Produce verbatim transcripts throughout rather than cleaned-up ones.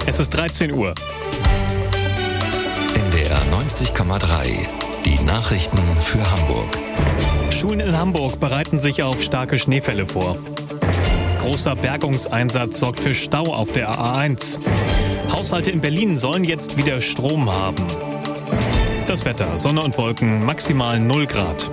Es ist dreizehn Uhr. N D R neunzig Komma drei. Die Nachrichten für Hamburg. Schulen in Hamburg bereiten sich auf starke Schneefälle vor. Großer Bergungseinsatz sorgt für Stau auf der A eins. Haushalte in Berlin sollen jetzt wieder Strom haben. Das Wetter: Sonne und Wolken, maximal null Grad.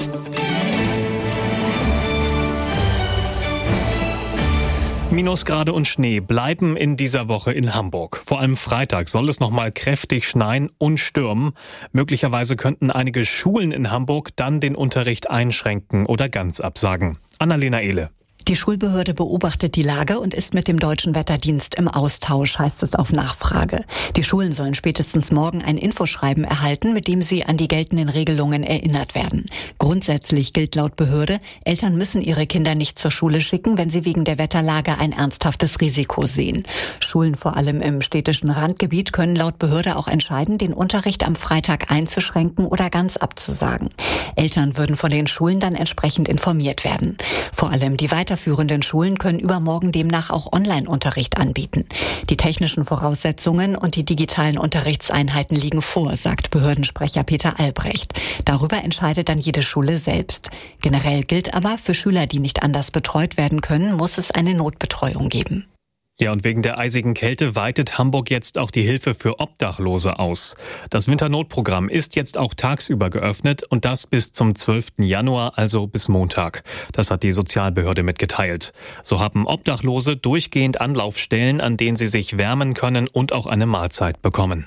Minusgrade und Schnee bleiben in dieser Woche in Hamburg. Vor allem Freitag soll es noch mal kräftig schneien und stürmen. Möglicherweise könnten einige Schulen in Hamburg dann den Unterricht einschränken oder ganz absagen. Annalena Ehle. Die Schulbehörde beobachtet die Lage und ist mit dem Deutschen Wetterdienst im Austausch, heißt es auf Nachfrage. Die Schulen sollen spätestens morgen ein Infoschreiben erhalten, mit dem sie an die geltenden Regelungen erinnert werden. Grundsätzlich gilt laut Behörde, Eltern müssen ihre Kinder nicht zur Schule schicken, wenn sie wegen der Wetterlage ein ernsthaftes Risiko sehen. Schulen vor allem im städtischen Randgebiet können laut Behörde auch entscheiden, den Unterricht am Freitag einzuschränken oder ganz abzusagen. Eltern würden von den Schulen dann entsprechend informiert werden. Vor allem die weiter Weiterführenden Schulen können übermorgen demnach auch Online-Unterricht anbieten. Die technischen Voraussetzungen und die digitalen Unterrichtseinheiten liegen vor, sagt Behördensprecher Peter Albrecht. Darüber entscheidet dann jede Schule selbst. Generell gilt aber, für Schüler, die nicht anders betreut werden können, muss es eine Notbetreuung geben. Ja, und wegen der eisigen Kälte weitet Hamburg jetzt auch die Hilfe für Obdachlose aus. Das Winternotprogramm ist jetzt auch tagsüber geöffnet und das bis zum zwölften Januar, also bis Montag. Das hat die Sozialbehörde mitgeteilt. So haben Obdachlose durchgehend Anlaufstellen, an denen sie sich wärmen können und auch eine Mahlzeit bekommen.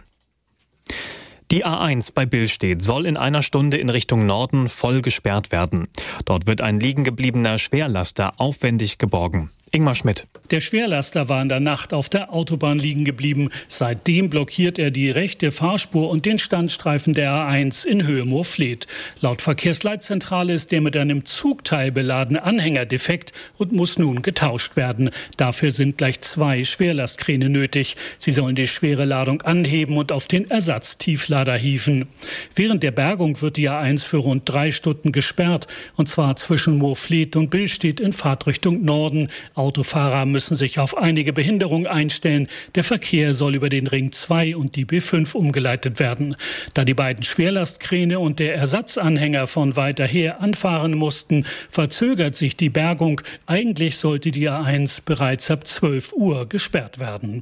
Die A eins bei Billstedt soll in einer Stunde in Richtung Norden voll gesperrt werden. Dort wird ein liegengebliebener Schwerlaster aufwendig geborgen. Ingmar Schmidt. Der Schwerlaster war in der Nacht auf der Autobahn liegen geblieben. Seitdem blockiert er die rechte Fahrspur und den Standstreifen der A eins in Höhe Moorfleet. Laut Verkehrsleitzentrale ist der mit einem Zugteil beladene Anhänger defekt und muss nun getauscht werden. Dafür sind gleich zwei Schwerlastkräne nötig. Sie sollen die schwere Ladung anheben und auf den Ersatztieflader hieven. Während der Bergung wird die A eins für rund drei Stunden gesperrt, und zwar zwischen Moorfleet und Billstedt in Fahrtrichtung Norden. Autofahrer müssen sich auf einige Behinderungen einstellen. Der Verkehr soll über den Ring zwei und die B fünf umgeleitet werden. Da die beiden Schwerlastkräne und der Ersatzanhänger von weiter her anfahren mussten, verzögert sich die Bergung. Eigentlich sollte die A eins bereits ab zwölf Uhr gesperrt werden.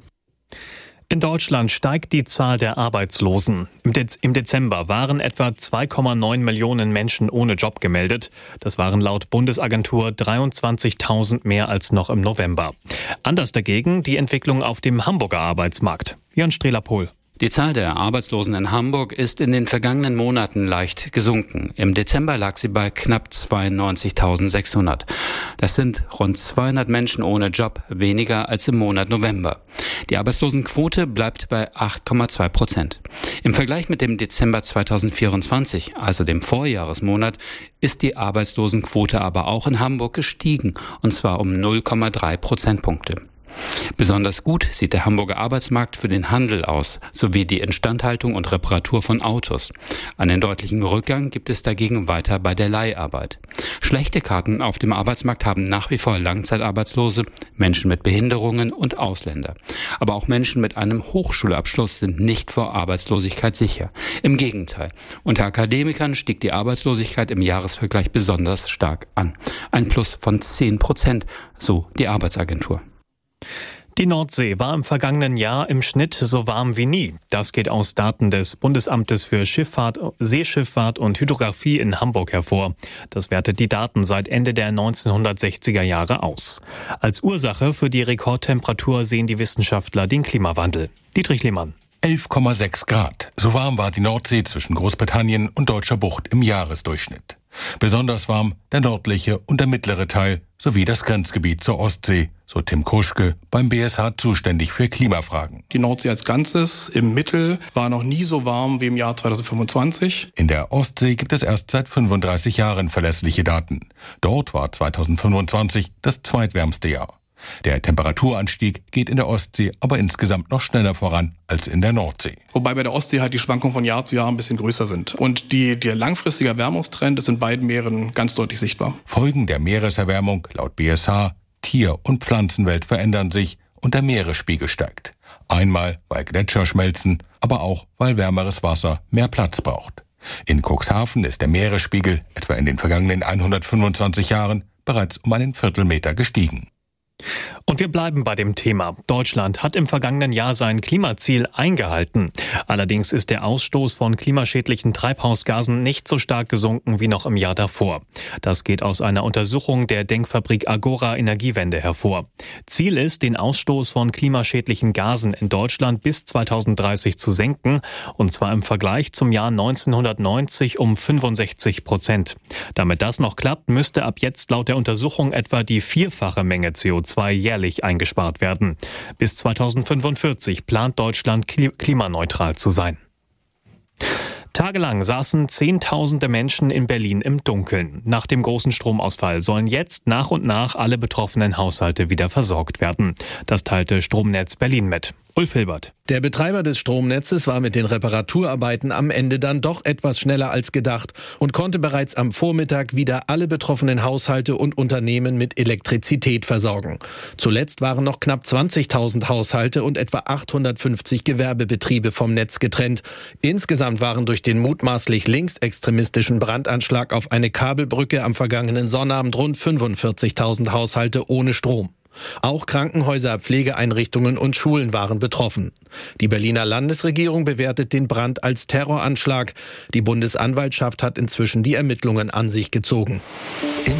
In Deutschland steigt die Zahl der Arbeitslosen. Im, Dez- im Dezember waren etwa zwei Komma neun Millionen Menschen ohne Job gemeldet. Das waren laut Bundesagentur dreiundzwanzigtausend mehr als noch im November. Anders dagegen die Entwicklung auf dem Hamburger Arbeitsmarkt. Jan Strehler-Pohl. Die Zahl der Arbeitslosen in Hamburg ist in den vergangenen Monaten leicht gesunken. Im Dezember lag sie bei knapp zweiundneunzigtausendsechshundert. Das sind rund zweihundert Menschen ohne Job, weniger als im Monat November. Die Arbeitslosenquote bleibt bei acht Komma zwei Prozent. Im Vergleich mit dem Dezember zweitausendvierundzwanzig, also dem Vorjahresmonat, ist die Arbeitslosenquote aber auch in Hamburg gestiegen, und zwar um null Komma drei Prozentpunkte. Besonders gut sieht der Hamburger Arbeitsmarkt für den Handel aus, sowie die Instandhaltung und Reparatur von Autos. Einen deutlichen Rückgang gibt es dagegen weiter bei der Leiharbeit. Schlechte Karten auf dem Arbeitsmarkt haben nach wie vor Langzeitarbeitslose, Menschen mit Behinderungen und Ausländer. Aber auch Menschen mit einem Hochschulabschluss sind nicht vor Arbeitslosigkeit sicher. Im Gegenteil, unter Akademikern stieg die Arbeitslosigkeit im Jahresvergleich besonders stark an. Ein Plus von zehn Prozent, so die Arbeitsagentur. Die Nordsee war im vergangenen Jahr im Schnitt so warm wie nie. Das geht aus Daten des Bundesamtes für Schifffahrt, Seeschifffahrt und Hydrographie in Hamburg hervor. Das wertet die Daten seit Ende der neunzehnhundertsechziger Jahre aus. Als Ursache für die Rekordtemperatur sehen die Wissenschaftler den Klimawandel. Dietrich Lehmann. elf Komma sechs Grad. So warm war die Nordsee zwischen Großbritannien und Deutscher Bucht im Jahresdurchschnitt. Besonders warm der nördliche und der mittlere Teil sowie das Grenzgebiet zur Ostsee, so Tim Kruschke, beim B S H zuständig für Klimafragen. Die Nordsee als Ganzes im Mittel war noch nie so warm wie im Jahr zweitausendfünfundzwanzig. In der Ostsee gibt es erst seit fünfunddreißig Jahren verlässliche Daten. Dort war zweitausendfünfundzwanzig das zweitwärmste Jahr. Der Temperaturanstieg geht in der Ostsee aber insgesamt noch schneller voran als in der Nordsee. Wobei bei der Ostsee halt die Schwankungen von Jahr zu Jahr ein bisschen größer sind. Und die, der langfristige Erwärmungstrend ist in beiden Meeren ganz deutlich sichtbar. Folgen der Meereserwärmung laut B S H, Tier- und Pflanzenwelt verändern sich und der Meeresspiegel steigt. Einmal, weil Gletscher schmelzen, aber auch, weil wärmeres Wasser mehr Platz braucht. In Cuxhaven ist der Meeresspiegel etwa in den vergangenen hundertfünfundzwanzig Jahren bereits um einen Viertelmeter gestiegen. Und wir bleiben bei dem Thema. Deutschland hat im vergangenen Jahr sein Klimaziel eingehalten. Allerdings ist der Ausstoß von klimaschädlichen Treibhausgasen nicht so stark gesunken wie noch im Jahr davor. Das geht aus einer Untersuchung der Denkfabrik Agora Energiewende hervor. Ziel ist, den Ausstoß von klimaschädlichen Gasen in Deutschland bis zweitausenddreißig zu senken, und zwar im Vergleich zum Jahr neunzehnhundertneunzig um fünfundsechzig Prozent. Damit das noch klappt, müsste ab jetzt laut der Untersuchung etwa die vierfache Menge C O zwei jährlich eingespart werden. Bis zweitausendfünfundvierzig plant Deutschland klimaneutral zu sein. Tagelang saßen Zehntausende Menschen in Berlin im Dunkeln. Nach dem großen Stromausfall sollen jetzt nach und nach alle betroffenen Haushalte wieder versorgt werden. Das teilte Stromnetz Berlin mit. Ulf Hilbert. Der Betreiber des Stromnetzes war mit den Reparaturarbeiten am Ende dann doch etwas schneller als gedacht und konnte bereits am Vormittag wieder alle betroffenen Haushalte und Unternehmen mit Elektrizität versorgen. Zuletzt waren noch knapp zwanzigtausend Haushalte und etwa achthundertfünfzig Gewerbebetriebe vom Netz getrennt. Insgesamt waren durch den mutmaßlich linksextremistischen Brandanschlag auf eine Kabelbrücke am vergangenen Sonnabend rund fünfundvierzigtausend Haushalte ohne Strom. Auch Krankenhäuser, Pflegeeinrichtungen und Schulen waren betroffen. Die Berliner Landesregierung bewertet den Brand als Terroranschlag. Die Bundesanwaltschaft hat inzwischen die Ermittlungen an sich gezogen.